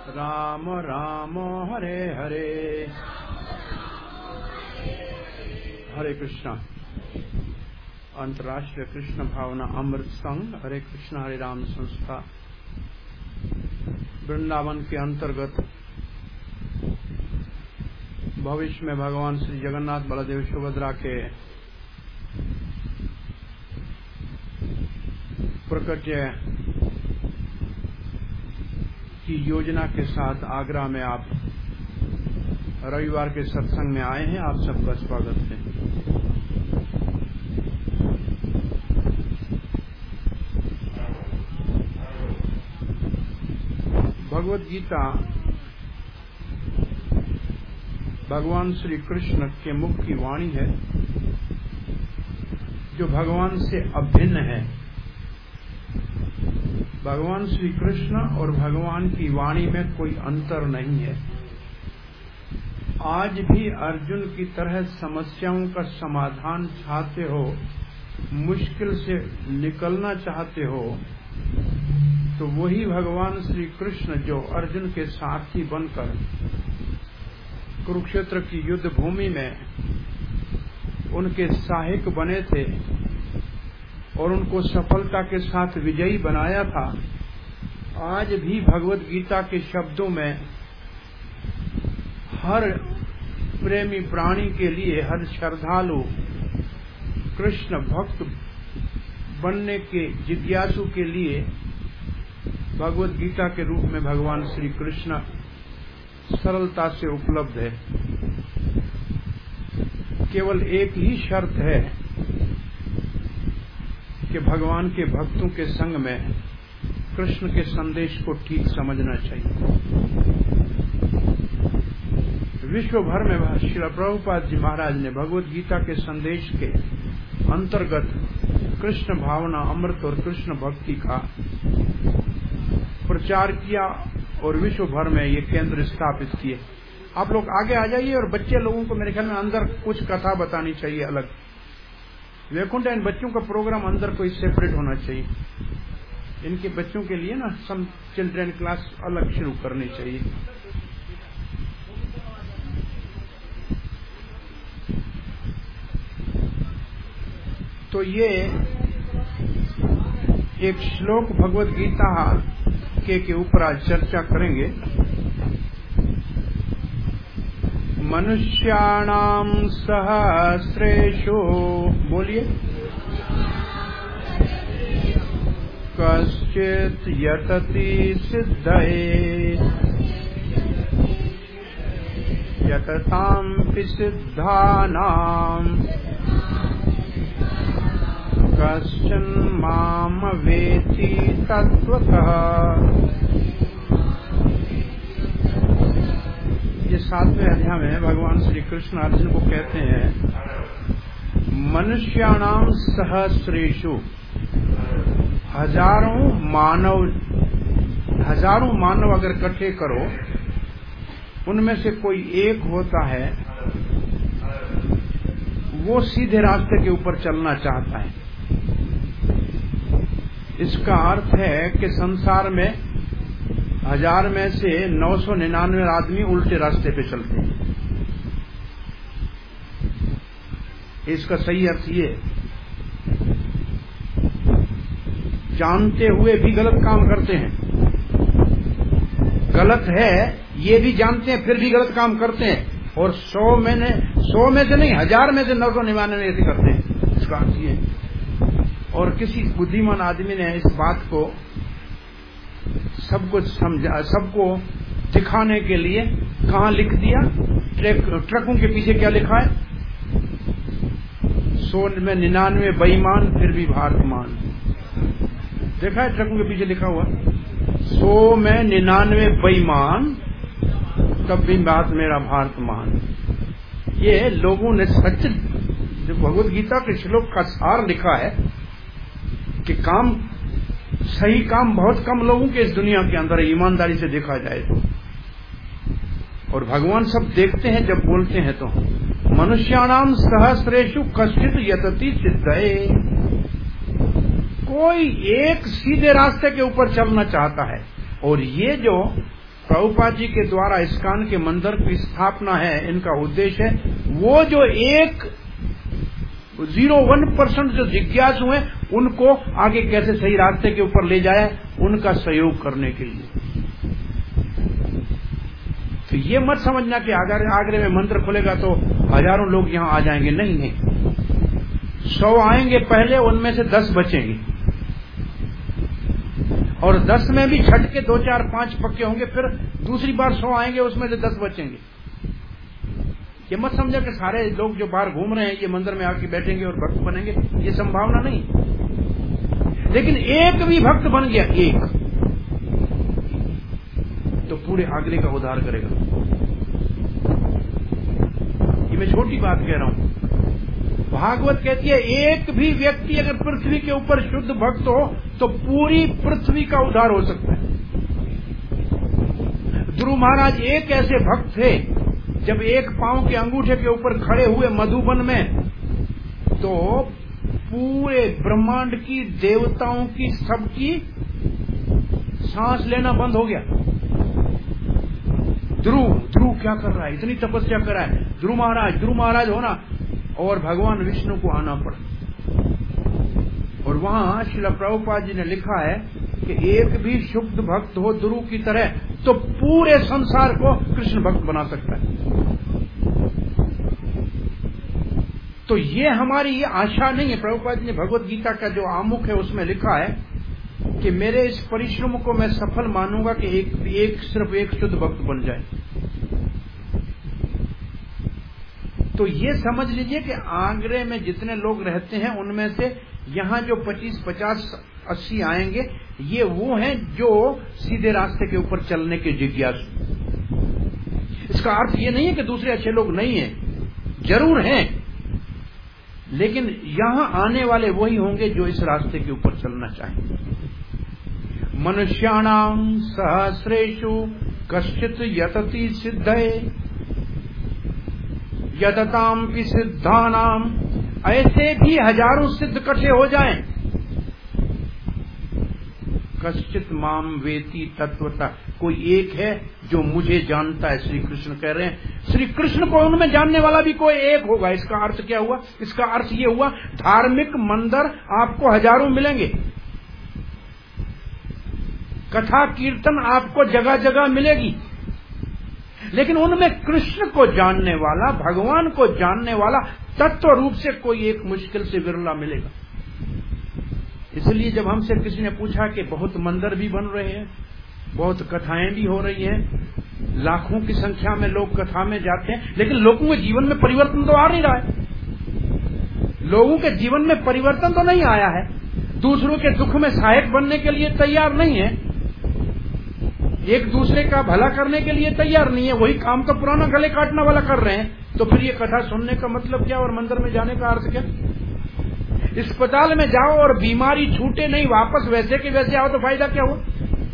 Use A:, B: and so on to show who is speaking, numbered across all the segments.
A: राम राम हरे हरे हरे कृष्णा। अंतर्राष्ट्रीय कृष्ण भावना अमृत संघ हरे कृष्ण हरे राम संस्था वृंदावन के अंतर्गत भविष्य में भगवान श्री जगन्नाथ बलदेव सुभद्रा के प्रकट्य की योजना के साथ आगरा में आप रविवार के सत्संग में आए हैं। आप सबका स्वागत है। भगवद गीता भगवान श्री कृष्ण के मुख की वाणी है जो भगवान से अभिन्न है। भगवान श्री कृष्ण और भगवान की वाणी में कोई अंतर नहीं है। आज भी अर्जुन की तरह समस्याओं का समाधान चाहते हो, मुश्किल से निकलना चाहते हो, तो वही भगवान श्री कृष्ण जो अर्जुन के साथी बनकर कुरुक्षेत्र की युद्ध भूमि में उनके सहायक बने थे और उनको सफलता के साथ विजयी बनाया था, आज भी भगवद गीता के शब्दों में हर प्रेमी प्राणी के लिए, हर श्रद्धालु कृष्ण भक्त बनने के जिज्ञासु के लिए भगवद गीता के रूप में भगवान श्री कृष्ण सरलता से उपलब्ध है। केवल एक ही शर्त है कि भगवान के भक्तों के संग में कृष्ण के संदेश को ठीक समझना चाहिए। विश्व भर में श्रील प्रभुपाद जी महाराज ने भगवद गीता के संदेश के अंतर्गत कृष्ण भावना अमृत और कृष्ण भक्ति का प्रचार किया और विश्व भर में ये केंद्र स्थापित किए। आप लोग आगे आ जाइए और बच्चे लोगों को मेरे ख्याल में अंदर कुछ कथा बतानी चाहिए अलग। वैकुंठ इन बच्चों का प्रोग्राम अंदर कोई सेपरेट होना चाहिए। इनके बच्चों के लिए ना सम चिल्ड्रन क्लास अलग शुरू करनी चाहिए। तो ये एक श्लोक भगवद गीता के ऊपर आज चर्चा करेंगे। मनुष्याणाम सहस्रेषु, बोलिए, कश्चित् यतति सिद्धये यततांपि सिद्धानां कश्चन माम वेति तत्वतः। ये 7वें अध्याय में भगवान श्री कृष्ण अर्जुन को कहते हैं, मनुष्याणाम सहस्रेषु, हजारों मानव अगर इकट्ठे करो, उनमें से कोई एक होता है वो सीधे रास्ते के ऊपर चलना चाहता है। इसका अर्थ है कि संसार में 1000 में से 999 आदमी उल्टे रास्ते पे चलते हैं। इसका सही अर्थ ये, जानते हुए भी गलत काम करते हैं, गलत है ये भी जानते हैं फिर भी गलत काम करते हैं, और 100 में से नहीं 1000 में से 999 ऐसे करते हैं। इसका अर्थ ये। और किसी बुद्धिमान आदमी ने इस बात को सबको समझा, सबको दिखाने के लिए कहाँ लिख दिया, ट्रकों के पीछे क्या लिखा है, 100 में 99 बेईमान फिर भी भारतमान। देखा है ट्रकों के पीछे लिखा हुआ, 100 में 99 बेईमान तब भी बात मेरा भारतमान। ये लोगों ने सच जो भगवद गीता के श्लोक का सार लिखा है कि काम, सही काम बहुत कम लोगों के इस दुनिया के अंदर है, ईमानदारी से देखा जाए तो। और भगवान सब देखते हैं जब बोलते हैं तो। मनुष्याणाम सहस्रेषु कश्चित् यतति सिद्धये, कोई एक सीधे रास्ते के ऊपर चलना चाहता है। और ये जो प्रभुपाद जी के द्वारा इस्कॉन के मंदिर की स्थापना है, इनका उद्देश्य है वो जो 1% जो जिज्ञासु हैं उनको आगे कैसे सही रास्ते के ऊपर ले जाए, उनका सहयोग करने के लिए। तो ये मत समझना कि अगर आगरे में मंदिर खुलेगा तो हजारों लोग यहाँ आ जाएंगे, नहीं नहीं, 100 आएंगे पहले, उनमें से 10 बचेंगे, और 10 में भी छट के 2, 4, 5 पक्के होंगे, फिर दूसरी बार 100 आएंगे, उसमें से 10 बचेंगे। ये मत समझा कि सारे लोग जो बाहर घूम रहे हैं ये मंदिर में आके बैठेंगे और भक्त बनेंगे, ये संभावना नहीं। लेकिन एक भी भक्त बन गया, एक, तो पूरे आगरे का उद्धार करेगा। ये मैं छोटी बात कह रहा हूं। भागवत कहती है एक भी व्यक्ति अगर पृथ्वी के ऊपर शुद्ध भक्त हो तो पूरी पृथ्वी का उद्धार हो सकता है। ध्रुव महाराज एक ऐसे भक्त थे, जब एक पांव के अंगूठे के ऊपर खड़े हुए मधुबन में, तो पूरे ब्रह्मांड की, देवताओं की, सबकी सांस लेना बंद हो गया। ध्रुव क्या कर रहा है, इतनी तपस्या कर रहा है, ध्रुव महाराज होना, और भगवान विष्णु को आना पड़ा। और वहां श्रील प्रभुपाद जी ने लिखा है कि एक भी शुद्ध भक्त हो ध्रुव की तरह तो पूरे संसार को कृष्ण भक्त बना सकता है। तो ये हमारी ये आशा नहीं है। प्रभुपाद जी ने भगवत गीता का जो आमुख है उसमें लिखा है कि मेरे इस परिश्रम को मैं सफल मानूंगा कि सिर्फ एक शुद्ध भक्त बन जाए। तो ये समझ लीजिए कि आगरे में जितने लोग रहते हैं उनमें से यहाँ जो 25, 50, 80 आएंगे, ये वो हैं जो सीधे रास्ते के ऊपर चलने के जिज्ञासु। इसका अर्थ ये नहीं है कि दूसरे अच्छे लोग नहीं हैं, जरूर हैं, लेकिन यहाँ आने वाले वही होंगे जो इस रास्ते के ऊपर चलना चाहें। मनुष्याणाम सहस्रेषु कश्चित यतति सिद्धये यदताम की सिद्धानाम, ऐसे भी हजारों सिद्ध इकट्ठे हो जाएं। कश्चित माम वेति तत्वता, कोई एक है जो मुझे जानता है, श्री कृष्ण कह रहे हैं। श्री कृष्ण को उनमें जानने वाला भी कोई एक होगा। इसका अर्थ क्या हुआ? इसका अर्थ ये हुआ धार्मिक मंदिर आपको हजारों मिलेंगे, कथा कीर्तन आपको जगह जगह मिलेगी, लेकिन उनमें कृष्ण को जानने वाला, भगवान को जानने वाला तत्व रूप से कोई एक मुश्किल से विरला मिलेगा। इसलिए जब हमसे किसी ने पूछा कि बहुत मंदिर भी बन रहे हैं, बहुत कथाएं भी हो रही हैं, लाखों की संख्या में लोग कथा में जाते हैं, लेकिन लोगों के जीवन में परिवर्तन तो आ नहीं रहा है। लोगों के जीवन में परिवर्तन तो नहीं आया है, दूसरों के दुख में सहायक बनने के लिए तैयार नहीं है, एक दूसरे का भला करने के लिए तैयार नहीं है, वही काम तो पुराना गले काटने वाला कर रहे हैं। तो फिर ये कथा सुनने का मतलब क्या और मंदिर में जाने का अर्थ क्या? अस्पताल में जाओ और बीमारी छूटे नहीं, वापस वैसे के वैसे आओ तो फायदा क्या हुआ?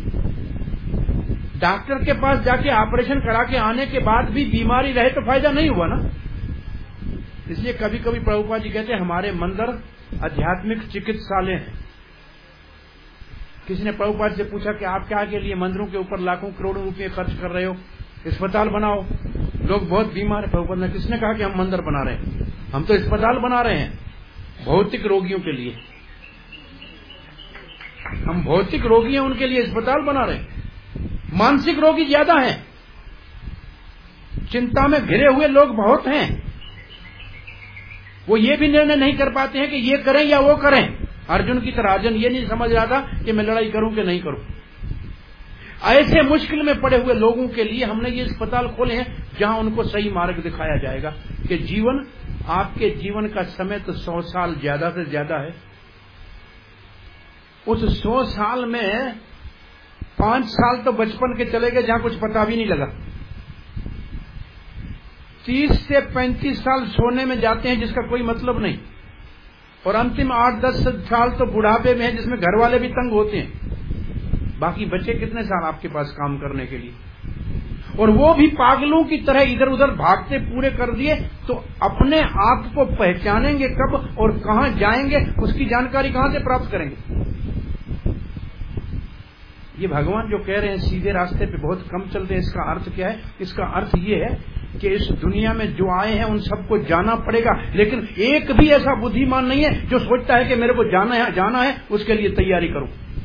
A: डॉक्टर के पास जाके ऑपरेशन करा के आने के बाद भी बीमारी रहे तो फायदा नहीं हुआ ना। इसलिए कभी कभी प्रभुपाद जी कहते हैं हमारे मंदिर आध्यात्मिक चिकित्सालय हैं। किसी ने प्रभुपाद से पूछा कि आप क्या के लिए मंदिरों के ऊपर लाखों करोड़ों रुपए खर्च कर रहे हो, अस्पताल बनाओ, लोग बहुत बीमार है। प्रभुपाद ने किसने कहा कि हम मंदिर बना रहे हैं? हम तो अस्पताल बना रहे हैं भौतिक रोगियों के लिए, हम भौतिक रोगी हैं उनके लिए अस्पताल बना रहे हैं। मानसिक रोगी ज्यादा हैं, चिंता में घिरे हुए लोग बहुत हैं, वो ये भी निर्णय नहीं कर पाते हैं कि ये करें या वो करें। अर्जुन की तरह अर्जुन ये नहीं समझ रहा था कि मैं लड़ाई करूं कि नहीं करूं। ऐसे मुश्किल में पड़े हुए लोगों के लिए हमने ये अस्पताल खोले हैं जहां उनको सही मार्ग दिखाया जाएगा कि जीवन, आपके जीवन का समय तो 100 साल ज्यादा से ज्यादा है। उस 100 साल में 5 साल तो बचपन के चले गए जहां कुछ पता भी नहीं लगा। 30 से 35 साल सोने में जाते हैं जिसका कोई मतलब नहीं, और अंतिम 8-10 साल तो बुढ़ापे में है जिसमें घर वाले भी तंग होते हैं। बाकी बचे कितने साल आपके पास काम करने के लिए? और वो भी पागलों की तरह इधर उधर भागते पूरे कर दिए तो अपने आप को पहचानेंगे कब और कहां जाएंगे, उसकी जानकारी कहां से प्राप्त करेंगे? ये भगवान जो कह रहे हैं सीधे रास्ते पे बहुत कम चलते हैं, इसका अर्थ क्या है? इसका अर्थ ये है कि इस दुनिया में जो आए हैं उन सबको जाना पड़ेगा, लेकिन एक भी ऐसा बुद्धिमान नहीं है जो सोचता है कि मेरे को जाना है उसके लिए तैयारी करूं।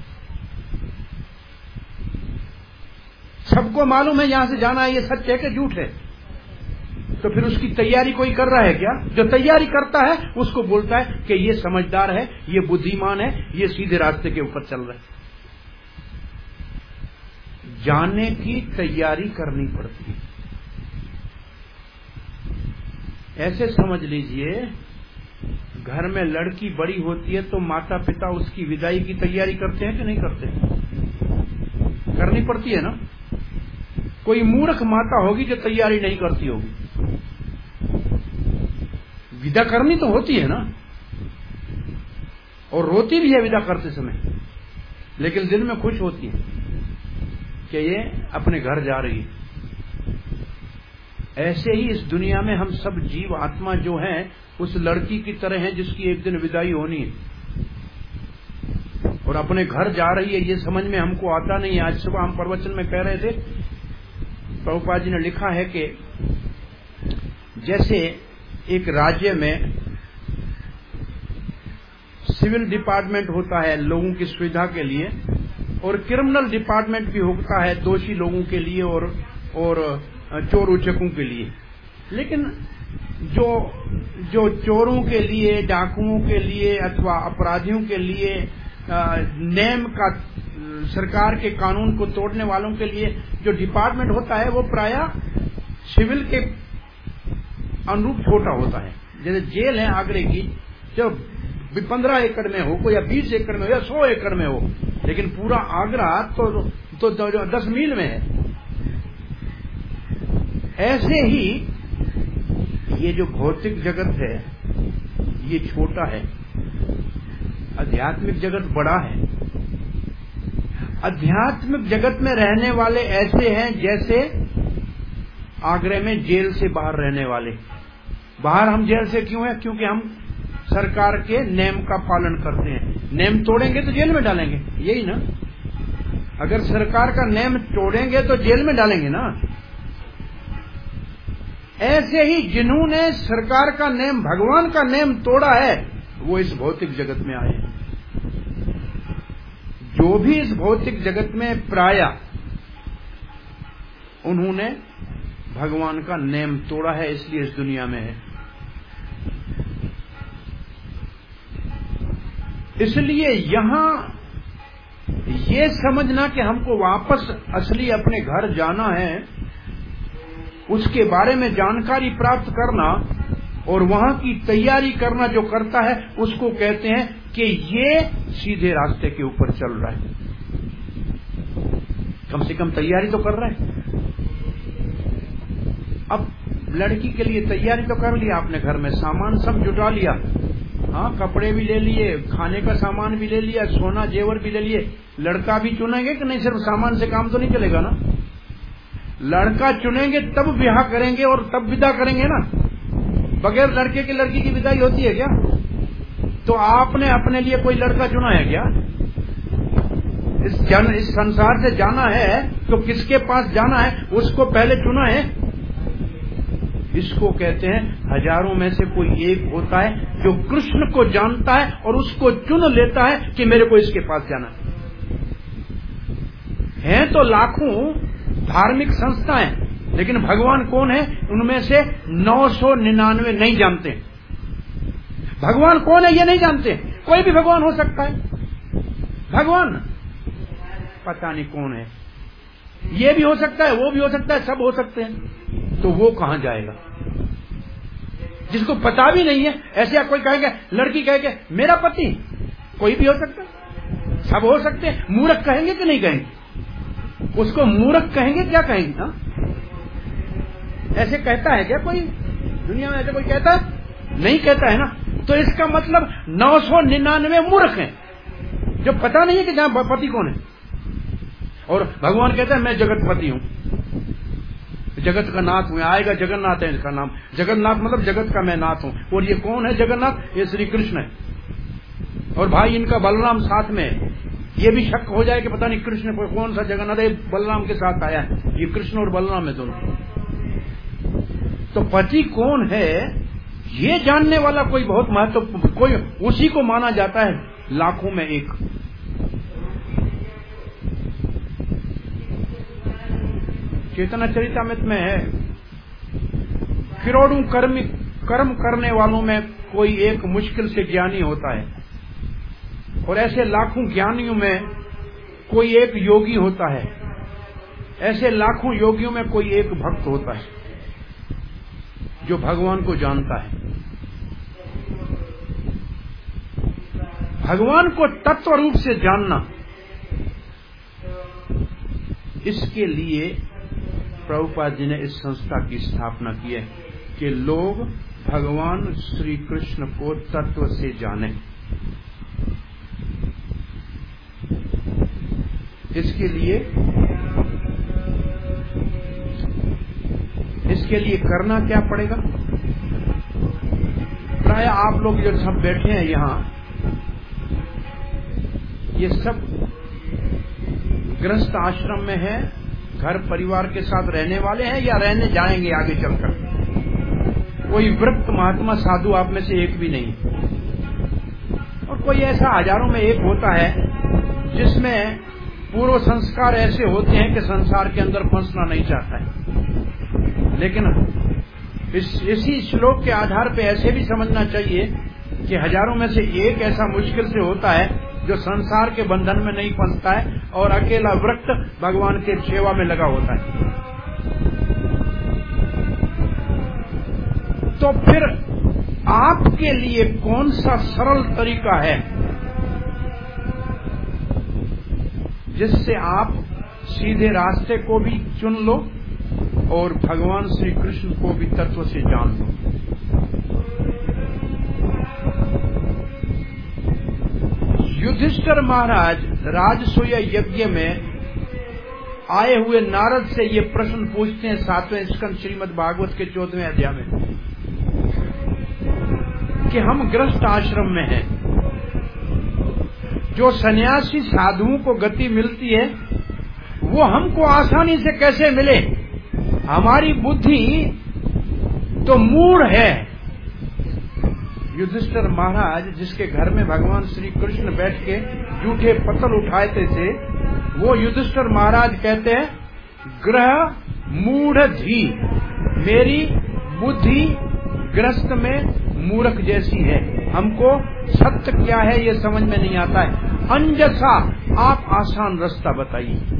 A: सबको मालूम है यहां से जाना है, ये सच है कि झूठ है? तो फिर उसकी तैयारी कोई कर रहा है क्या? जो तैयारी करता है उसको बोलता है कि ये समझदार है, ये बुद्धिमान है, ये सीधे रास्ते के ऊपर चल रहा है। जाने की तैयारी करनी पड़ती है। ऐसे समझ लीजिए, घर में लड़की बड़ी होती है तो माता पिता उसकी विदाई की तैयारी करते हैं कि नहीं करते? करनी पड़ती है ना। कोई मूर्ख माता होगी जो तैयारी नहीं करती होगी। विदा करनी तो होती है ना, और रोती भी है विदा करते समय, लेकिन दिल में खुश होती है कि ये अपने घर जा रही है। ऐसे ही इस दुनिया में हम सब जीव आत्मा जो हैं उस लड़की की तरह हैं जिसकी एक दिन विदाई होनी है और अपने घर जा रही है। ये समझ में हमको आता नहीं है। आज सुबह हम प्रवचन में कह रहे थे, प्रभुपाद जी ने लिखा है कि जैसे एक राज्य में सिविल डिपार्टमेंट होता है लोगों की सुविधा के लिए, और क्रिमिनल डिपार्टमेंट भी होता है दोषी लोगों के लिए और चोर उचकों के लिए। लेकिन जो चोरों के लिए, डाकुओं के लिए अथवा अपराधियों के लिए नेम का, सरकार के कानून को तोड़ने वालों के लिए जो डिपार्टमेंट होता है वो प्रायः सिविल के अनुरूप छोटा होता है। जैसे जेल है आगरे की, जो 15 एकड़ में हो, कोई या 20 एकड़ में हो या 100 एकड़ में हो, लेकिन पूरा आगरा तो 10 मील में है। ऐसे ही ये जो भौतिक जगत है ये छोटा है, आध्यात्मिक जगत बड़ा है। आध्यात्मिक जगत में रहने वाले ऐसे हैं जैसे आगरे में जेल से बाहर रहने वाले। बाहर हम जेल से क्यों हैं? क्योंकि हम सरकार के नेम का पालन करते हैं। नेम तोड़ेंगे तो जेल में डालेंगे, यही ना। अगर सरकार का नेम तोड़ेंगे तो जेल में डालेंगे ना। ऐसे ही जिन्होंने सरकार का नेम, भगवान का नेम तोड़ा है वो इस भौतिक जगत में आए। जो भी इस भौतिक जगत में प्रायः उन्होंने भगवान का नेम तोड़ा है, इसलिए इस दुनिया में है। इसलिए यहां ये समझना कि हमको वापस असली अपने घर जाना है, उसके बारे में जानकारी प्राप्त करना और वहां की तैयारी करना जो करता है उसको कहते हैं कि ये सीधे रास्ते के ऊपर चल रहा है। कम से कम तैयारी तो कर रहा है। अब लड़की के लिए तैयारी तो कर लिया आपने, घर में सामान सब जुटा लिया, हाँ, कपड़े भी ले लिए, खाने का सामान भी ले लिया, सोना जेवर भी ले लिए। लड़का भी चुनेंगे कि नहीं? सिर्फ सामान से काम तो नहीं चलेगा ना। लड़का चुनेंगे तब ब्याह करेंगे और तब विदा करेंगे ना। बगैर लड़के के लड़की की विदाई होती है क्या? तो आपने अपने लिए कोई लड़का चुना है क्या? इस संसार से जाना है तो किसके पास जाना है उसको पहले चुना है। इसको कहते हैं हजारों में से कोई एक होता है जो कृष्ण को जानता है और उसको चुन लेता है कि मेरे को इसके पास जाना है। तो लाखों धार्मिक संस्थाएं, लेकिन भगवान कौन है उनमें से 999 नहीं जानते। भगवान कौन है ये नहीं जानते। कोई भी भगवान हो सकता है, भगवान पता नहीं कौन है। ये भी हो सकता है, वो भी हो सकता है, सब हो सकते हैं। तो वो कहां जाएगा जिसको पता भी नहीं है? ऐसे कोई कहेगा, लड़की कहेगा मेरा पति, कोई भी हो सकता है, सब हो सकते हैं। मूर्ख कहेंगे कि नहीं कहेंगे? उसको मूर्ख कहेंगे, क्या कहेंगे? हा? ऐसे कहता है क्या कोई दुनिया में? ऐसे कोई कहता है? नहीं कहता है ना। तो इसका मतलब 999 मूर्ख हैं जो पता नहीं है कि जहां पति कौन है। और भगवान कहता है मैं जगतपति हूं, जगत का नाथ हूं। आएगा जगन्नाथ है इसका नाम। जगन्नाथ मतलब जगत का मैं नाथ हूं। और ये कौन है जगन्नाथ? ये श्री कृष्ण है। और भाई इनका बलराम साथ में है। ये भी शक हो जाए कि पता नहीं कृष्ण कौन सा जगन्नाथ है, बलराम के साथ आया है, ये कृष्ण और बलराम है दोनों। तो पति कौन है ये जानने वाला कोई बहुत महत्वपूर्ण, कोई उसी को माना जाता है लाखों में एक। चेतना चरितामृत में है, करोड़ों कर्म करने वालों में कोई एक मुश्किल से ज्ञानी होता है, और ऐसे लाखों ज्ञानियों में कोई एक योगी होता है, ऐसे लाखों योगियों में कोई एक भक्त होता है जो भगवान को जानता है। भगवान को तत्व रूप से जानना, इसके लिए प्रभुपाद जी ने इस संस्था की स्थापना की है कि लोग भगवान श्री कृष्ण को तत्व से जानें। इसके लिए करना क्या पड़ेगा? प्राय आप लोग जो सब बैठे हैं यहाँ, ये सब गृहस्थ आश्रम में है, घर परिवार के साथ रहने वाले हैं या रहने जाएंगे आगे चलकर। कोई वृत्त महात्मा साधु आप में से एक भी नहीं, और कोई ऐसा हजारों में एक होता है जिसमें पूर्व संस्कार ऐसे होते हैं कि संसार के अंदर फंसना नहीं चाहता है। लेकिन इसी श्लोक के आधार पर ऐसे भी समझना चाहिए कि हजारों में से एक ऐसा मुश्किल से होता है जो संसार के बंधन में नहीं फंसता है और अकेला वृत्त भगवान के सेवा में लगा होता है। तो फिर आपके लिए कौन सा सरल तरीका है जिससे आप सीधे रास्ते को भी चुन लो और भगवान श्री कृष्ण को भी तत्व से जान लो? युधिष्ठिर महाराज राजसूय यज्ञ में आए हुए नारद से ये प्रश्न पूछते हैं 7वें स्कंद श्रीमद् भागवत के 14वें अध्याय में कि हम गृहस्थ आश्रम में हैं, जो सन्यासी साधुओं को गति मिलती है वो हमको आसानी से कैसे मिले? हमारी बुद्धि तो मूढ़ है। युधिष्ठिर महाराज जिसके घर में भगवान श्री कृष्ण बैठ के जूठे पत्थर उठाते थे, वो युधिष्ठिर महाराज कहते हैं, ग्रह मूढ़ धी, मेरी बुद्धि गृहस्थ में मूर्ख जैसी है, हमको सत्य क्या है ये समझ में नहीं आता है। अंजसा आप आसान रास्ता बताइए।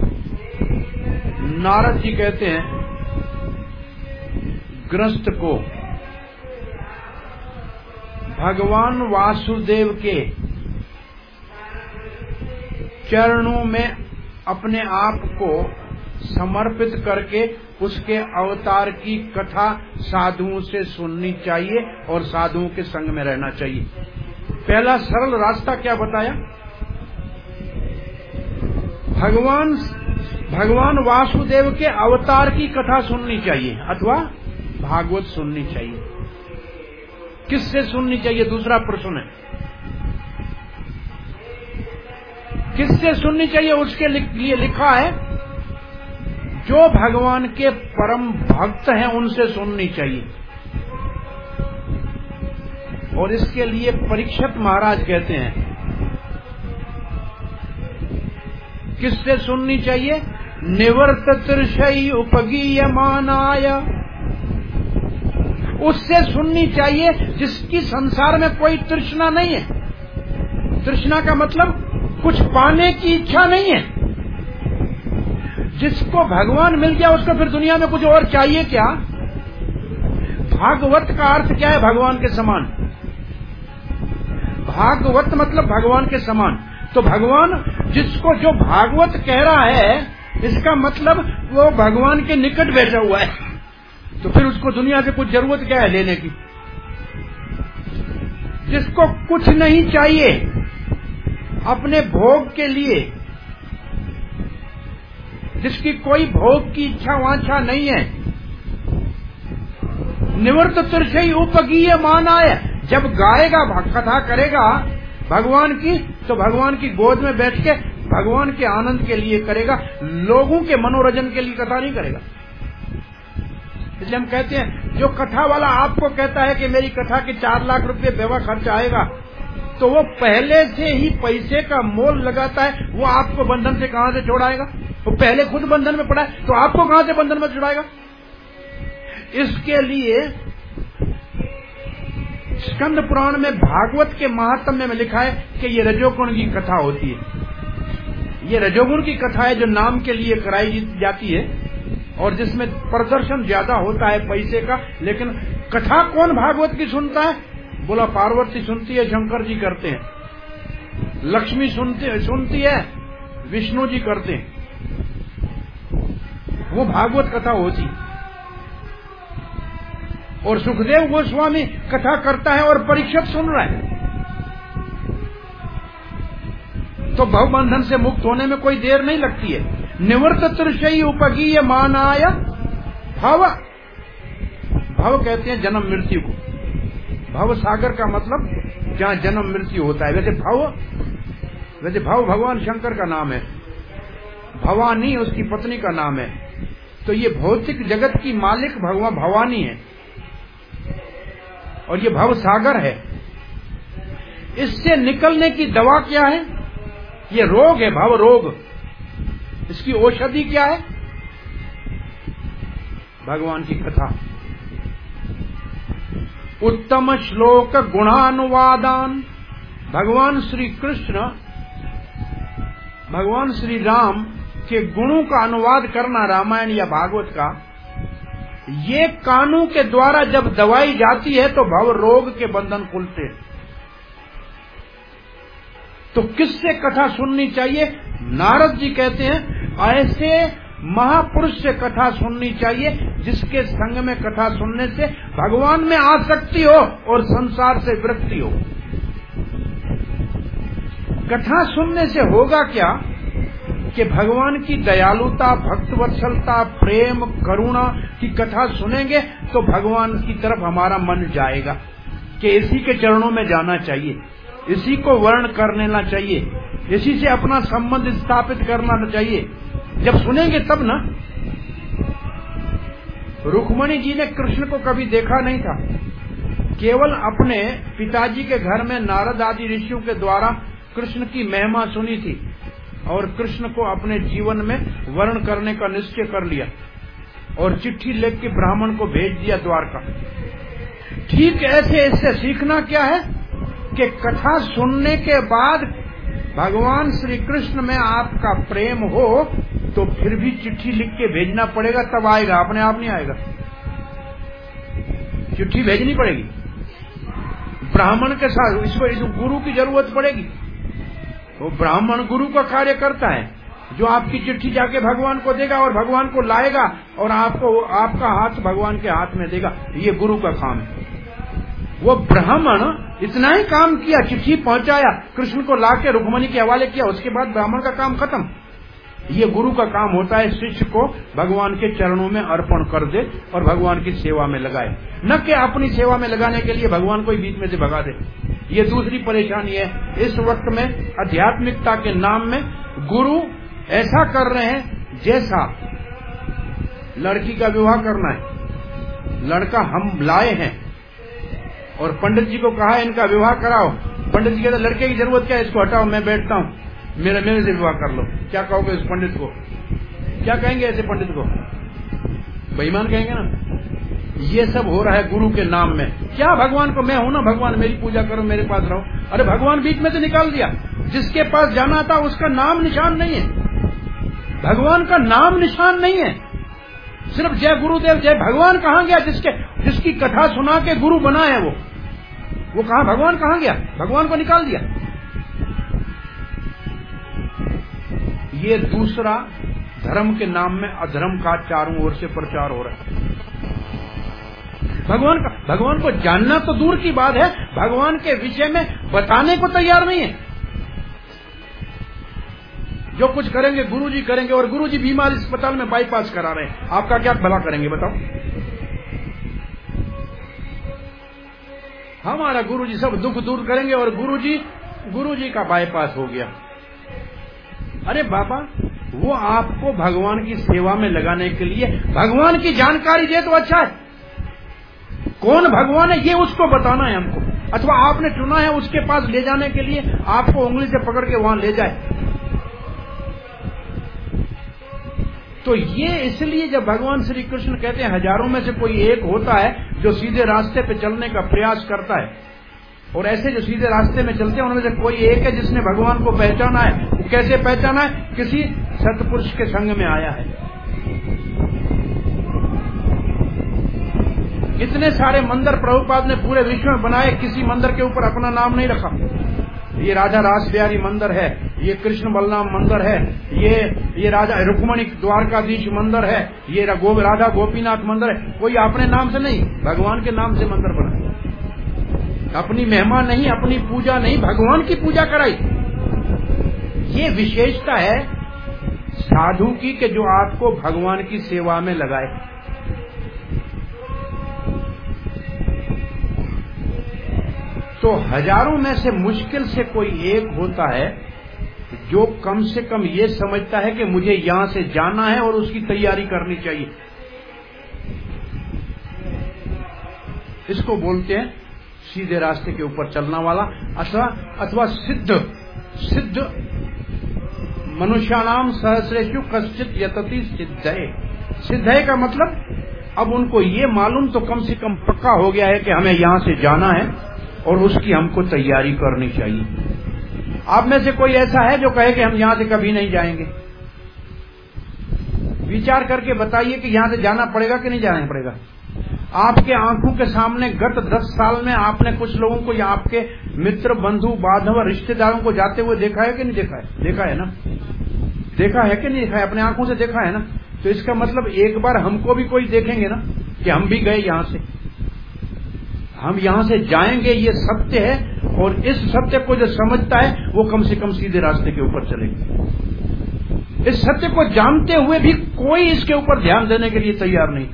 A: नारद जी कहते हैं, गृहस्थ को भगवान वासुदेव के चरणों में अपने आप को समर्पित करके उसके अवतार की कथा साधुओं से सुननी चाहिए और साधुओं के संग में रहना चाहिए। पहला सरल रास्ता क्या बताया? भगवान वासुदेव के अवतार की कथा सुननी चाहिए अथवा भागवत सुननी चाहिए। किससे सुननी चाहिए? दूसरा प्रश्न है, किससे सुननी चाहिए? उसके लिए लिखा है जो भगवान के परम भक्त हैं उनसे सुननी चाहिए। और इसके लिए परीक्षित महाराज कहते हैं, किससे सुननी चाहिए? निवर्त तृषई उपगीयमानाय, उससे सुननी चाहिए जिसकी संसार में कोई तृष्णा नहीं है। तृष्णा का मतलब कुछ पाने की इच्छा नहीं है। जिसको भगवान मिल गया उसको फिर दुनिया में कुछ और चाहिए क्या? भागवत का अर्थ क्या है? भगवान के समान। भागवत मतलब भगवान के समान। तो भगवान जिसको जो भागवत कह रहा है, इसका मतलब वो भगवान के निकट बैठा हुआ है। तो फिर उसको दुनिया से कुछ जरूरत क्या है लेने की? जिसको कुछ नहीं चाहिए अपने भोग के लिए, जिसकी कोई भोग की इच्छा वांछा नहीं है, निवर्त तृषई उपगीयमानाय, जब गाएगा कथा करेगा भगवान की तो भगवान की गोद में बैठ के भगवान के आनंद के लिए करेगा, लोगों के मनोरंजन के लिए कथा नहीं करेगा। इसलिए हम कहते हैं जो कथा वाला आपको कहता है कि मेरी कथा के 4 लाख रुपए बेवा खर्च आएगा, तो वो पहले से ही पैसे का मोल लगाता है। वो आपको बंधन से कहां से छोड़ाएगा? वो पहले खुद बंधन में पड़ा है, तो आपको कहां से बंधन में छुड़ाएगा? इसके लिए स्कंद पुराण में भागवत के महात्म्य में लिखा है कि ये रजोगुण की कथा होती है। ये रजोगुण की कथा है जो नाम के लिए कराई जाती है और जिसमें प्रदर्शन ज्यादा होता है पैसे का। लेकिन कथा कौन भागवत की सुनता है? बोला पार्वती सुनती है, शंकर जी करते हैं, लक्ष्मी सुनती है, विष्णु जी करते हैं। वो भागवत कथा होती। और सुखदेव गोस्वामी कथा करता है और परीक्षित सुन रहा है। तो भवबंधन से मुक्त होने में कोई देर नहीं लगती है। निवृत्त त्रिशयी उपगीय मानाय भव। भव कहते हैं जन्म मृत्यु को। भव सागर का मतलब जहां जन्म मृत्यु होता है। वैसे भव भगवान शंकर का नाम है, भवानी उसकी पत्नी का नाम है। तो ये भौतिक जगत की मालिक भगवान भवानी है और ये भव सागर है। इससे निकलने की दवा क्या है? ये रोग है, भव रोग। इसकी औषधि क्या है? भगवान की कथा। उत्तम श्लोक गुणानुवादान। भगवान श्री कृष्ण, भगवान श्री राम के गुणों का अनुवाद करना रामायण या भागवत का, ये कानों के द्वारा जब दवाई जाती है तो भव रोग के बंधन खुलते हैं। तो किससे कथा सुननी चाहिए? नारद जी कहते हैं ऐसे महापुरुष से कथा सुननी चाहिए जिसके संग में कथा सुनने से भगवान में आसक्ति हो और संसार से विरक्ति हो। कथा सुनने से होगा क्या कि भगवान की दयालुता, भक्तवत्सलता, प्रेम, करुणा की कथा सुनेंगे तो भगवान की तरफ हमारा मन जाएगा कि इसी के चरणों में जाना चाहिए, इसी को वर्ण कर लेना चाहिए, इसी से अपना संबंध स्थापित करना चाहिए। जब सुनेंगे तब ना। रुक्मणी जी ने कृष्ण को कभी देखा नहीं था, केवल अपने पिताजी के घर में नारद आदि ऋषियों के द्वारा कृष्ण की महिमा सुनी थी और कृष्ण को अपने जीवन में वर्ण करने का निश्चय कर लिया और चिट्ठी लिख के ब्राह्मण को भेज दिया द्वारका। ठीक ऐसे इससे सीखना क्या है कि कथा सुनने के बाद भगवान श्री कृष्ण में आपका प्रेम हो तो फिर भी चिट्ठी लिख के भेजना पड़ेगा, तब आएगा, अपने आप नहीं आएगा। चिट्ठी भेजनी पड़ेगी ब्राह्मण के साथ, इसको गुरु की जरूरत पड़ेगी। वो ब्राह्मण गुरु का कार्य करता है जो आपकी चिट्ठी जाके भगवान को देगा और भगवान को लाएगा और आपको आपका हाथ भगवान के हाथ में देगा। ये गुरु का काम है। वो ब्राह्मण इतना ही काम किया, चिट्ठी पहुंचाया, कृष्ण को लाके रुक्मणी के हवाले किया, उसके बाद ब्राह्मण का काम खत्म। ये गुरु का काम होता है शिष्य को भगवान के चरणों में अर्पण कर दे और भगवान की सेवा में लगाए, न कि अपनी सेवा में लगाने के लिए भगवान को बीच में से भगा दे। ये दूसरी परेशानी है इस वक्त में। आध्यात्मिकता के नाम में गुरु ऐसा कर रहे हैं जैसा लड़की का विवाह करना है। लड़का हम लाए हैं और पंडित जी को कहा इनका विवाह कराओ। पंडित जी कहते लड़के की जरूरत क्या है, इसको हटाओ, मैं बैठता हूँ, मेरे से विवाह कर लो। क्या कहोगे इस पंडित को? क्या कहेंगे ऐसे पंडित को? बेईमान कहेंगे ना। ये सब हो रहा है गुरु के नाम में। क्या भगवान को मैं हूं ना, भगवान मेरी पूजा करो, मेरे पास रहो। अरे भगवान बीच में से निकाल दिया। जिसके पास जाना था उसका नाम निशान नहीं है, भगवान का नाम निशान नहीं है, सिर्फ जय गुरुदेव जय। भगवान कहाँ गया? जिसकी कथा सुना के गुरु बना है वो कहा? भगवान कहाँ गया? भगवान को निकाल दिया। ये दूसरा धर्म के नाम में अधर्म का चारों ओर से प्रचार हो रहा है। भगवान को जानना तो दूर की बात है, भगवान के विषय में बताने को तैयार नहीं है। जो कुछ करेंगे गुरुजी करेंगे, और गुरुजी बीमार अस्पताल में बाईपास करा रहे हैं, आपका क्या भला करेंगे बताओ? हमारा गुरुजी सब दुख दूर करेंगे और गुरुजी गुरुजी का बाईपास हो गया। अरे बाबा, वो आपको भगवान की सेवा में लगाने के लिए भगवान की जानकारी दे तो अच्छा है। कौन भगवान है ये उसको बताना है हमको, अथवा आपने चुना है उसके पास ले जाने के लिए, आपको उंगली से पकड़ के वहां ले जाए। तो ये इसलिए जब भगवान श्री कृष्ण कहते हैं हजारों में से कोई एक होता है जो सीधे रास्ते पे चलने का प्रयास करता है, और ऐसे जो सीधे रास्ते में चलते हैं उनमें से कोई एक है जिसने भगवान को पहचाना है। वो कैसे पहचाना है? किसी सत्पुरुष के संग में आया है। इतने सारे मंदिर प्रभुपाद ने पूरे विश्व में बनाए, किसी मंदिर के ऊपर अपना नाम नहीं रखा। ये राजा रास बिहारी मंदिर है, ये कृष्ण बलराम मंदिर है, ये राजा रुक्मणी द्वारकाधीश मंदिर है, ये राधा गोपीनाथ मंदिर है। कोई अपने नाम से नहीं, भगवान के नाम से मंदिर बना। अपनी महिमा नहीं, अपनी पूजा नहीं, भगवान की पूजा कराई। ये विशेषता है साधु की कि जो आपको भगवान की सेवा में लगाए। तो हजारों में से मुश्किल से कोई एक होता है जो कम से कम ये समझता है कि मुझे यहां से जाना है और उसकी तैयारी करनी चाहिए। इसको बोलते हैं सीधे रास्ते के ऊपर चलना वाला, अथवा सिद्ध मनुष्यानाम सहस्रेषु कश्चित यतति सिद्धये। सिद्धये का मतलब अब उनको ये मालूम तो कम से कम पक्का हो गया है कि हमें यहां से जाना है और उसकी हमको तैयारी करनी चाहिए। आप में से कोई ऐसा है जो कहे कि हम यहां से कभी नहीं जाएंगे? विचार करके बताइए कि यहां से जाना पड़ेगा कि नहीं जाना पड़ेगा। आपके आंखों के सामने गत 10 साल में आपने कुछ लोगों को या आपके मित्र बंधु बांधव रिश्तेदारों को जाते हुए देखा है कि नहीं देखा है? देखा है ना? देखा है कि नहीं देखा है? अपने आंखों से देखा है ना? तो इसका मतलब एक बार हमको भी कोई देखेंगे ना कि हम भी गए यहां से, हम यहां से जाएंगे, ये सत्य है। और इस सत्य को जो समझता है वो कम से कम सीधे रास्ते के ऊपर चलेगा। इस सत्य को जानते हुए भी कोई इसके ऊपर ध्यान देने के लिए तैयार नहीं।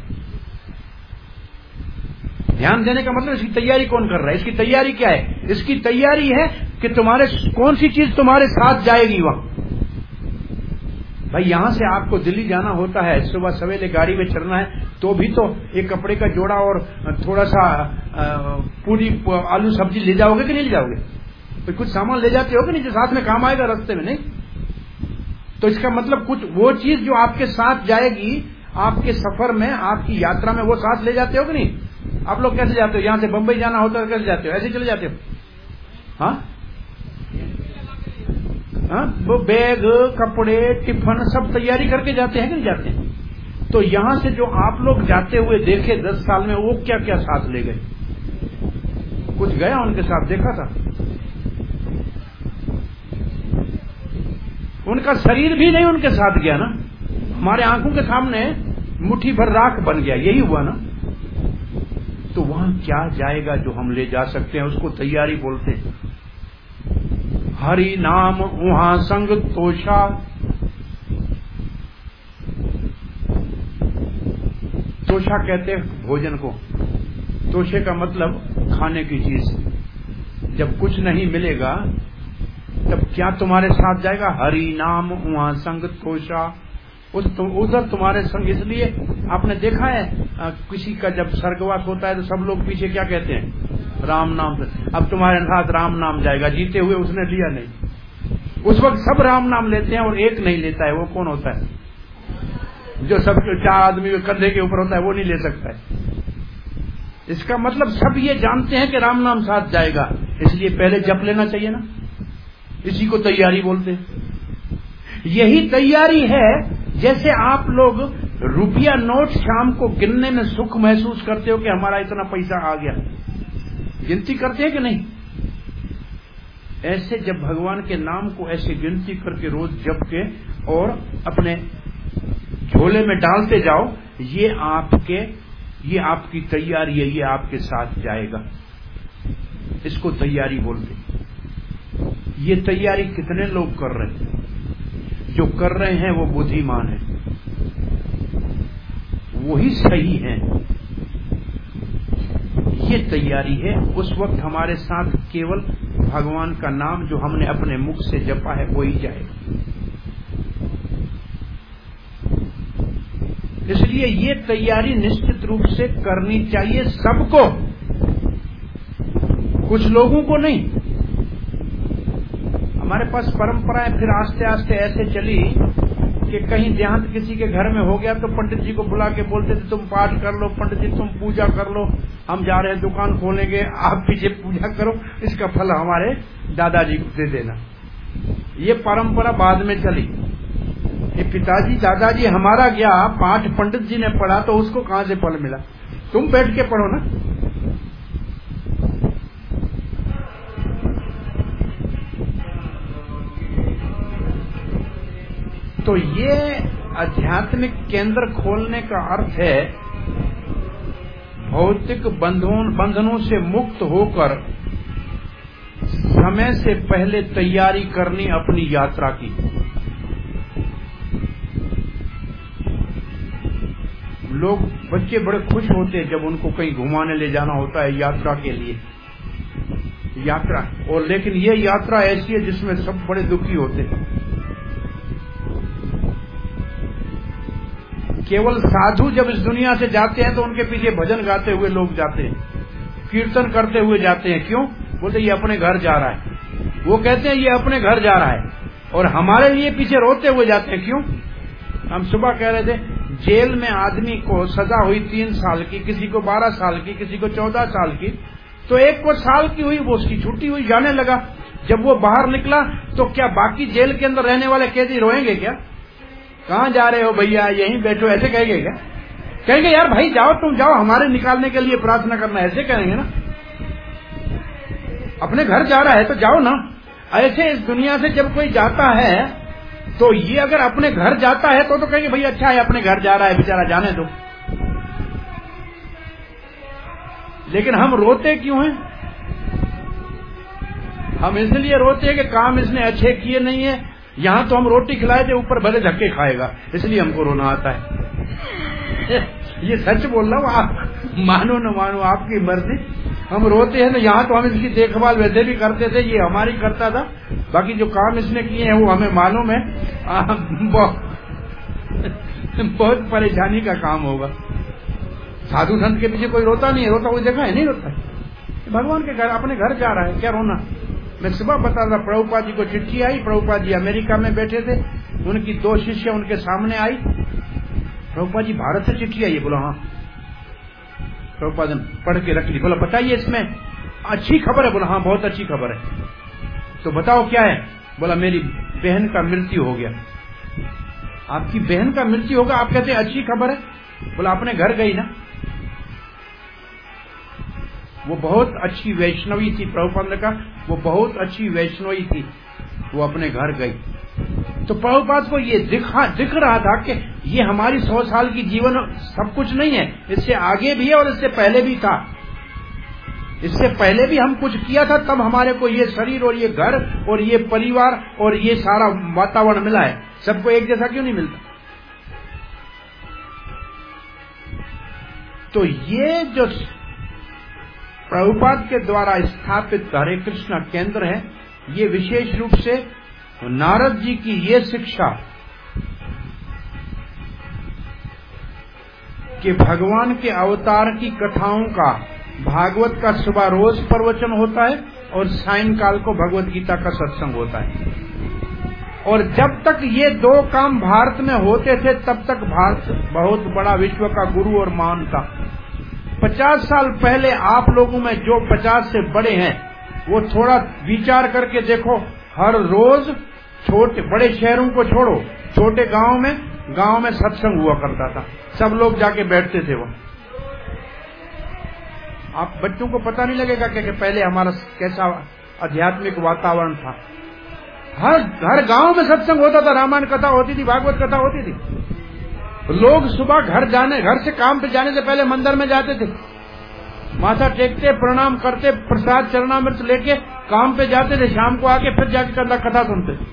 A: ध्यान देने का मतलब इसकी तैयारी कौन कर रहा है? इसकी तैयारी क्या है? इसकी तैयारी है कि तुम्हारे कौन सी चीज तुम्हारे साथ जाएगी वहां। भाई यहां से आपको दिल्ली जाना होता है, सुबह सवेरे गाड़ी में चलना है, तो भी तो एक कपड़े का जोड़ा और थोड़ा सा पूरी आलू सब्जी ले जाओगे कि नहीं ले जाओगे? तो कुछ सामान ले जाते हो कि नहीं जो साथ में काम आएगा रास्ते में? नहीं। तो इसका मतलब कुछ वो चीज जो आपके साथ जाएगी आपके सफर में, आपकी यात्रा में, वो साथ ले जाते हो कि नहीं? आप लोग कैसे जाते हो? यहां से बंबई जाना होता है कैसे जाते हो? ऐसे चले जाते हो? हाँ, वो बैग, कपड़े, टिफिन सब तैयारी करके जाते हैं कि नहीं जाते हैं? तो यहां से जो आप लोग जाते हुए देखे 10 साल में, वो क्या क्या साथ ले गए? कुछ गया उनके साथ? देखा था? उनका शरीर भी नहीं उनके साथ गया ना, हमारे आंखों के सामने मुट्ठी भर राख बन गया, यही हुआ ना। तो वहां क्या जाएगा जो हम ले जा सकते हैं, उसको तैयारी बोलते हैं। हरि नाम वहां संग तोषा, तोषा कहते हैं भोजन को। तोषे का मतलब खाने की चीज। जब कुछ नहीं मिलेगा तब क्या तुम्हारे साथ जाएगा? हरि नाम वहां संग तोषा, उधर तुम्हारे संग। इसलिए आपने देखा है किसी का जब स्वर्गवास होता है तो सब लोग पीछे क्या कहते हैं? राम नाम से। अब तुम्हारे साथ राम नाम जाएगा। जीते हुए उसने लिया नहीं। उस वक्त सब राम नाम लेते हैं और एक नहीं लेता है। वो कौन होता है? जो सब 4 आदमी के कंधे के ऊपर होता है वो नहीं ले सकता है। इसका मतलब सब ये जानते हैं कि राम नाम साथ जाएगा, इसलिए पहले जप लेना चाहिए ना। इसी को तैयारी बोलते हैं। यही तैयारी है। जैसे आप लोग रुपया नोट शाम को गिनने में सुख महसूस करते हो कि हमारा इतना पैसा आ गया, गिनती करते हैं कि नहीं? ऐसे जब भगवान के नाम को ऐसे गिनती करके रोज जप के और अपने झोले में डालते जाओ, ये आपकी तैयारी है, ये आपके साथ जाएगा। इसको तैयारी बोलते हैं। ये तैयारी कितने लोग कर रहे हैं? जो कर रहे हैं वो बुद्धिमान है, वही सही है। ये तैयारी है। उस वक्त हमारे साथ केवल भगवान का नाम जो हमने अपने मुख से जपा है वो ही जाएगा। इसलिए ये तैयारी निश्चित रूप से करनी चाहिए सबको, कुछ लोगों को नहीं। हमारे पास परंपराएं फिर आस्ते आस्ते ऐसे चली कि कहीं देहांत किसी के घर में हो गया तो पंडित जी को बुला के बोलते थे तुम पाठ कर लो, पंडित जी तुम पूजा कर लो, हम जा रहे हैं दुकान खोलेंगे, आप पीछे पूजा करो, इसका फल हमारे दादाजी को दे देना। ये परंपरा बाद में चली। ये पिताजी दादाजी हमारा गया पाठ पंडित जी ने पढ़ा तो उसको कहां से फल मिला? तुम बैठ के पढ़ो ना। तो ये आध्यात्मिक केंद्र खोलने का अर्थ है भौतिक बंधनों से मुक्त होकर समय से पहले तैयारी करनी अपनी यात्रा की। लोग बच्चे बड़े खुश होते हैं जब उनको कहीं घुमाने ले जाना होता है यात्रा के लिए, यात्रा। और लेकिन ये यात्रा ऐसी है जिसमें सब बड़े दुखी होते हैं। केवल साधु जब इस दुनिया से जाते हैं तो उनके पीछे भजन गाते हुए लोग जाते हैं, कीर्तन करते हुए जाते हैं। क्यों? बोलते ये अपने घर जा रहा है। वो कहते हैं ये अपने घर जा रहा है और हमारे लिए पीछे रोते हुए जाते हैं। क्यों? हम सुबह कह रहे थे जेल में आदमी को सजा हुई 3 साल की, किसी को 12 साल की, किसी को 14 साल की, तो एक को साल की हुई, वो उसकी छुट्टी हुई, जाने लगा। जब वो बाहर निकला तो क्या बाकी जेल के अंदर रहने वाले कैदी रोएंगे क्या? कहाँ जा रहे हो भैया, यहीं बैठो, ऐसे कहेंगे क्या? कहेंगे यार भाई जाओ, तुम जाओ, हमारे निकालने के लिए प्रार्थना करना, ऐसे कहेंगे ना। अपने घर जा रहा है तो जाओ ना। ऐसे इस दुनिया से जब कोई जाता है तो ये अगर अपने घर जाता है तो कहेंगे भाई अच्छा है अपने घर जा रहा है, बेचारा जाने दो। लेकिन हम रोते क्यों हैं? हम इसलिए रोते हैं कि काम इसने अच्छे किए नहीं है। यहां तो हम रोटी खिलाए थे, ऊपर भले धक्के खाएगा, इसलिए हमको रोना आता है। ये सच बोल रहा हूं, आप मानो न मानो आपकी मर्जी। हम रोते हैं तो यहाँ तो हम इसकी देखभाल वैसे भी करते थे, ये हमारी करता था। बाकी जो काम इसने किए हैं वो हमें मालूम है, बहुत परेशानी का काम होगा। साधु संत के पीछे कोई रोता नहीं है, रोता कोई देखा है? नहीं रोता है। भगवान के घर, अपने घर जा रहा है, क्या रोना? मैं सुबह बता रहा, प्रभुपाद जी को चिट्ठी आई। प्रभुपाद जी अमेरिका में बैठे थे, उनकी 2 शिष्य उनके सामने आई। प्रभुपाद जी भारत से चिट्ठी आई है? बोला हाँ। प्रभुपाद ने पढ़ के रख ली। बोला बताइए इसमें अच्छी खबर है? बोला हाँ बहुत अच्छी खबर है। तो बताओ क्या है? बोला मेरी बहन का मृत्यु हो गया। आपकी बहन का मृत्यु होगा, आप कहते हैं अच्छी खबर है? बोला अपने घर गई ना। वो बहुत अच्छी वैष्णवी थी, प्रभुपाद ने कहा वो बहुत अच्छी वैष्णवी थी, वो अपने घर गई। तो प्रभुपाद को ये दिख रहा था कि ये हमारी 100 साल की जीवन सब कुछ नहीं है, इससे आगे भी है और इससे पहले भी था। इससे पहले भी हम कुछ किया था, तब हमारे को ये शरीर और ये घर और ये परिवार और ये सारा वातावरण मिला है। सबको एक जैसा क्यों नहीं मिलता? तो ये जो प्रभुपाद के द्वारा स्थापित हरे कृष्णा केंद्र है, ये विशेष रूप से नारद जी की ये शिक्षा कि भगवान के अवतार की कथाओं का भागवत का सुबह रोज प्रवचन होता है और सायंकाल को भगवत गीता का सत्संग होता है। और जब तक ये 2 काम भारत में होते थे तब तक भारत बहुत बड़ा विश्व का गुरु और महान था। 50 साल पहले आप लोगों में जो 50 से बड़े हैं वो थोड़ा विचार करके देखो, हर रोज छोटे बड़े शहरों को छोड़ो, छोटे गांव में सत्संग हुआ करता था, सब लोग जाके बैठते थे। वो आप बच्चों को पता नहीं लगेगा कि पहले हमारा कैसा आध्यात्मिक वातावरण था। हर गांव में सत्संग होता था, रामायण कथा होती थी, भागवत कथा होती थी। लोग सुबह घर से काम पे जाने से पहले मंदिर में जाते थे, माथा टेकते, प्रणाम करते, प्रसाद चरणामृत लेके काम पे जाते थे, शाम को आके फिर जाके कथा सुनते थे।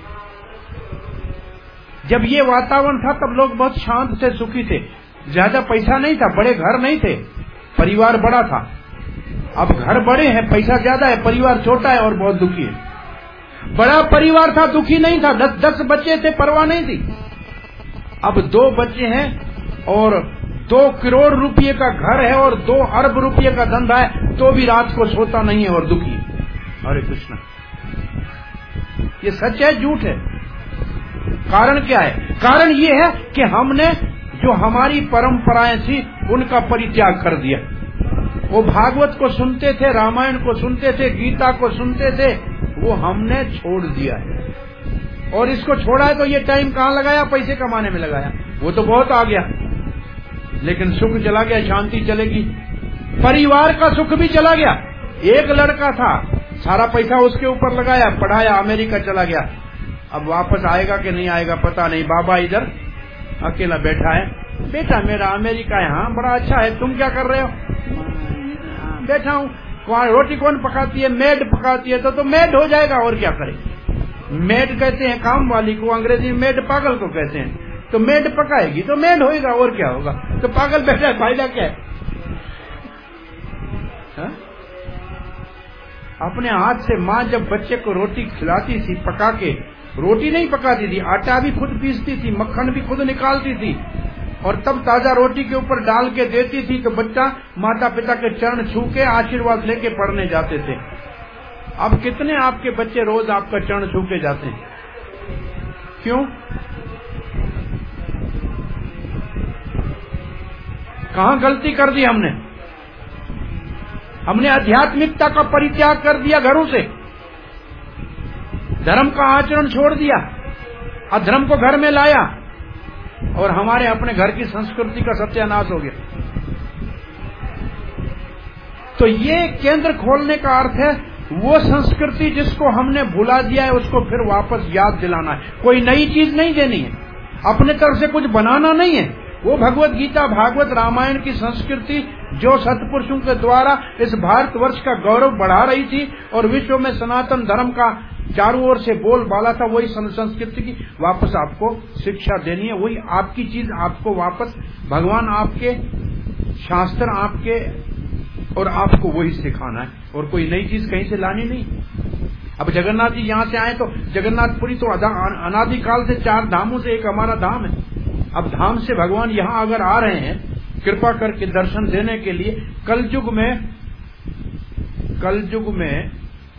A: जब ये वातावरण था तब लोग बहुत शांत थे, सुखी थे। ज्यादा पैसा नहीं था, बड़े घर नहीं थे, परिवार बड़ा था अब घर बड़े हैं, पैसा ज्यादा है, परिवार छोटा है और बहुत दुखी है। बड़ा परिवार था, दुखी नहीं था, 10 बच्चे थे, परवाह नहीं थी। अब 2 बच्चे हैं और 2 करोड़ रुपये का घर है और 2 अरब रुपये का धंधा है, तो भी रात को सोता नहीं है और दुखी है। हरे कृष्णा, ये सच है झूठ है? कारण क्या है? कारण ये है कि हमने जो हमारी परंपराएं थी उनका परित्याग कर दिया। वो भागवत को सुनते थे, रामायण को सुनते थे, गीता को सुनते थे, वो हमने छोड़ दिया है। और इसको छोड़ा है तो ये टाइम कहाँ लगाया? पैसे कमाने में लगाया। वो तो बहुत आ गया, लेकिन सुख चला गया, शांति चलेगी, परिवार का सुख भी चला गया। एक लड़का था, सारा पैसा उसके ऊपर लगाया, पढ़ाया, अमेरिका चला गया। अब वापस आएगा कि नहीं आएगा पता नहीं। बाबा इधर अकेला बैठा है, बेटा मेरा अमेरिका है, हाँ बड़ा अच्छा है, तुम क्या कर रहे हो? बैठा हूँ। रोटी कौन पकाती है? मेड पकाती है। तो मेड हो जाएगा, और क्या करे? मेड कहते हैं काम वाली को, अंग्रेजी में मेड पागल को कहते हैं। तो मेड पकाएगी तो मेड होएगा, और क्या होगा? तो पागल बैठा है, फायदा क्या है? हा? अपने हाथ से माँ जब बच्चे को रोटी खिलाती थी, पका के, रोटी नहीं पकाती थी, आटा भी खुद पीसती थी, मक्खन भी खुद निकालती थी, और तब ताजा रोटी के ऊपर डाल के देती थी, तो बच्चा माता पिता के चरण छू के आशीर्वाद लेके पढ़ने जाते थे। अब कितने आपके बच्चे रोज आपका चरण छू के जाते हैं? क्यों? कहाँ गलती कर दी हमने? हमने आध्यात्मिकता का परित्याग कर दिया, घरों से धर्म का आचरण छोड़ दिया, अधर्म को घर में लाया, और हमारे अपने घर की संस्कृति का सत्यानाश हो गया। तो ये केंद्र खोलने का अर्थ है वो संस्कृति जिसको हमने भुला दिया है उसको फिर वापस याद दिलाना है। कोई नई चीज नहीं देनी है, अपने तरफ से कुछ बनाना नहीं है। वो भगवत गीता, भागवत, रामायण की संस्कृति जो सत्पुरुषों के द्वारा इस भारतवर्ष का गौरव बढ़ा रही थी और विश्व में सनातन धर्म का चारों ओर से बोलबाला था, वही संस्कृति की वापस आपको शिक्षा देनी है। वही आपकी चीज आपको वापस, भगवान आपके, शास्त्र आपके, और आपको वही सिखाना है, और कोई नई चीज कहीं से लानी नहीं। अब जगन्नाथ जी यहाँ से आए तो जगन्नाथपुरी तो अनादिकाल से 4 धामों से एक हमारा धाम है। अब धाम से भगवान यहाँ अगर आ रहे हैं कृपा करके दर्शन देने के लिए, कलयुग में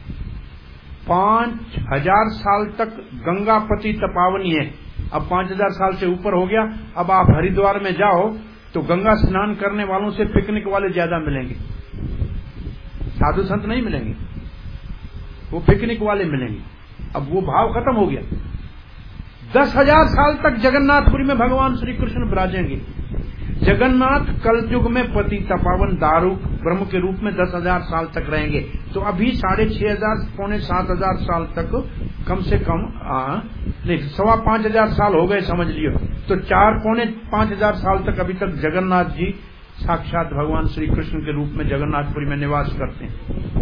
A: 5000 साल तक गंगा पति तपावनी है। अब 5000 साल से ऊपर हो गया। अब आप हरिद्वार में जाओ तो गंगा स्नान करने वालों से पिकनिक वाले ज्यादा मिलेंगे, साधु संत नहीं मिलेंगे, वो पिकनिक वाले मिलेंगे। अब वो भाव खत्म हो गया। 10,000 साल तक जगन्नाथपुरी में भगवान श्री कृष्ण विराजेंगे। जगन्नाथ कलयुग में पति तपावन दारूक ब्रह्म के रूप में 10,000 साल तक रहेंगे। तो अभी 6,500 पौने 7,000 साल तक कम से कम नहीं 5,500 साल हो गए समझ लियो। तो 4 पौने 5,000 साल तक अभी तक जगन्नाथ जी साक्षात भगवान श्री कृष्ण के रूप में जगन्नाथपुरी में निवास करते हैं।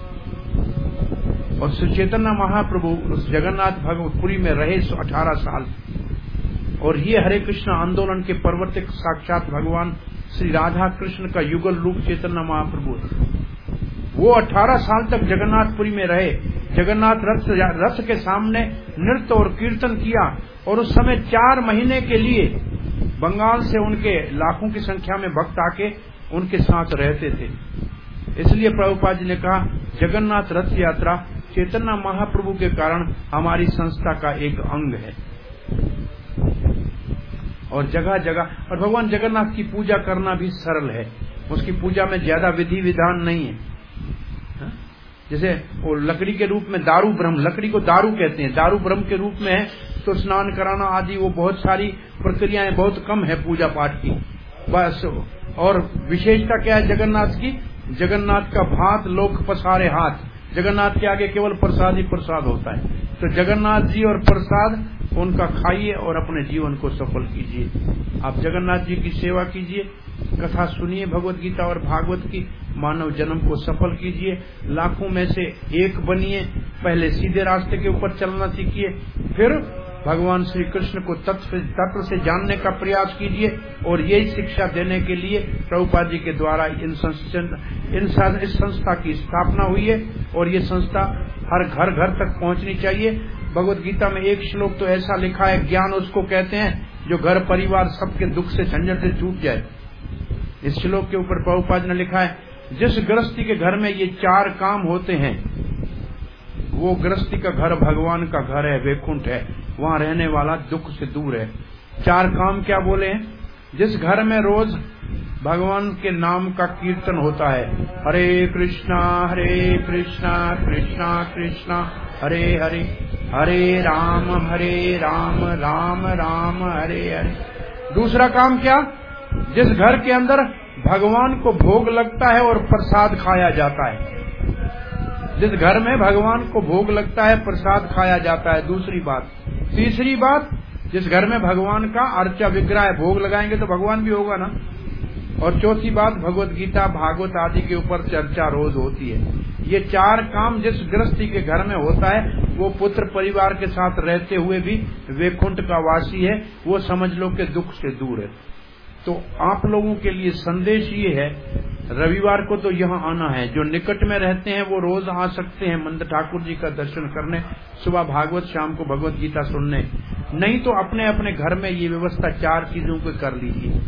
A: और श्री चैतन्य महाप्रभु उस जगन्नाथ भगवतपुरी में रहे 18 साल। और ये हरे कृष्ण आंदोलन के प्रवर्तक साक्षात भगवान श्री राधा कृष्ण का युगल रूप चैतन्य महाप्रभु है। वो 18 साल तक जगन्नाथपुरी में रहे। जगन्नाथ रथ के सामने नृत्य और कीर्तन किया, और उस समय 4 महीने के लिए बंगाल से उनके लाखों की संख्या में भक्त आके उनके साथ रहते थे। इसलिए प्रभुपाद जी ने कहा जगन्नाथ रथ यात्रा चैतन्य महाप्रभु के कारण हमारी संस्था का एक अंग है। और जगह जगह, और भगवान जगन्नाथ की पूजा करना भी सरल है, उसकी पूजा में ज्यादा विधि विधान नहीं है। जैसे वो लकड़ी के रूप में दारू ब्रह्म, लकड़ी को दारू कहते हैं, दारू ब्रह्म के रूप में है, तो स्नान कराना आदि वो बहुत सारी प्रक्रियाएं बहुत कम है पूजा पाठ की बस। और विशेषता क्या है जगन्नाथ की? जगन्नाथ का भात लोक पसारे हाथ, जगन्नाथ के आगे केवल प्रसाद ही प्रसाद होता है। तो जगन्नाथ जी और प्रसाद उनका खाइए और अपने जीवन को सफल कीजिए। आप जगन्नाथ जी की सेवा कीजिए, कथा सुनिए भगवत गीता और भागवत की, मानव जन्म को सफल कीजिए, लाखों में से एक बनिए। पहले सीधे रास्ते के ऊपर चलना सीखिए, फिर भगवान श्री कृष्ण को तत्व से जानने का प्रयास कीजिए। और यही शिक्षा देने के लिए प्रभुपाद जी के द्वारा इस संस्था की स्थापना हुई है। और ये संस्था हर घर घर तक पहुंचनी चाहिए। भगवत गीता में एक श्लोक तो ऐसा लिखा है, ज्ञान उसको कहते हैं जो घर परिवार सबके दुख से झंझट से छूट जाए। इस श्लोक के ऊपर प्रभुपाद ने लिखा है, जिस गृहस्थी के घर में ये 4 काम होते हैं वो गृहस्थी का घर भगवान का घर है, वैकुंठ है, वहां रहने वाला दुख से दूर है। 4 काम क्या बोले हैं? जिस घर में रोज भगवान के नाम का कीर्तन होता है, हरे कृष्णा कृष्णा कृष्णा हरे हरे, हरे राम राम राम हरे हरे। दूसरा काम क्या? जिस घर के अंदर भगवान को भोग लगता है और प्रसाद खाया जाता है, जिस घर में भगवान को भोग लगता है, प्रसाद खाया जाता है। दूसरी बात। तीसरी बात, जिस घर में भगवान का अर्चा विग्रह है, भोग लगाएंगे तो भगवान भी होगा ना। और चौथी बात, भगवत गीता भागवत आदि के ऊपर चर्चा रोज होती है। ये 4 काम जिस गृहस्थी के घर में होता है वो पुत्र परिवार के साथ रहते हुए भी वैकुंठ का वासी है, वो समझ लो कि दुख से दूर है। तो आप लोगों के लिए संदेश ये है, रविवार को तो यहाँ आना है। जो निकट में रहते हैं वो रोज आ सकते हैं मंदिर ठाकुर जी का दर्शन करने, सुबह भागवत, शाम को भगवत गीता सुनने। नहीं तो अपने अपने घर में ये व्यवस्था 4 चीजों को कर लीजिए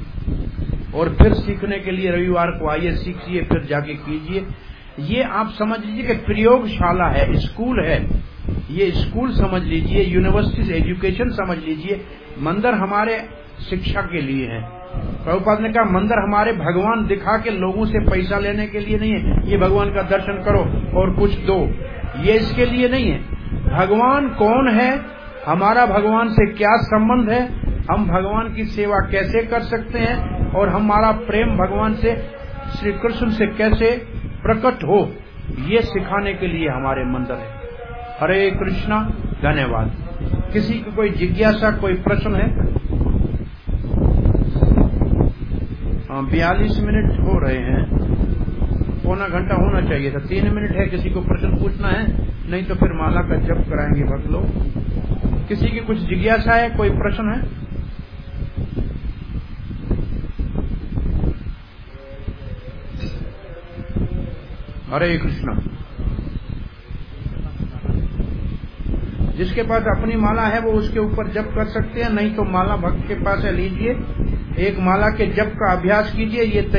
A: और फिर सीखने के लिए रविवार को आइए, सीखिए, फिर जाके कीजिए। ये आप समझ लीजिए कि प्रयोगशाला है, स्कूल है। ये स्कूल समझ लीजिए, यूनिवर्सिटी एजुकेशन समझ लीजिए। मंदिर हमारे शिक्षा के लिए है। प्रभुपाद ने कहा मंदिर हमारे भगवान दिखा के लोगों से पैसा लेने के लिए नहीं है, ये भगवान का दर्शन करो और कुछ दो, ये इसके लिए नहीं है। भगवान कौन है, हमारा भगवान से क्या संबंध है, हम भगवान की सेवा कैसे कर सकते हैं और हमारा प्रेम भगवान से, श्री कृष्ण से कैसे प्रकट हो, ये सिखाने के लिए हमारे मंदिर है। हरे कृष्णा। धन्यवाद। किसी को कोई जिज्ञासा, कोई प्रश्न है? 42 मिनट हो रहे हैं, पौना घंटा होना चाहिए था। 3 मिनट है। किसी को प्रश्न पूछना है? नहीं तो फिर माला का जप कराएंगे भक्त लोग। किसी की कुछ जिज्ञासा है, कोई प्रश्न है? हरे कृष्णा। जिसके पास अपनी माला है वो उसके ऊपर जप कर सकते हैं, नहीं तो माला भक्त के पास है, लीजिए, एक माला के जप का अभ्यास कीजिए। ये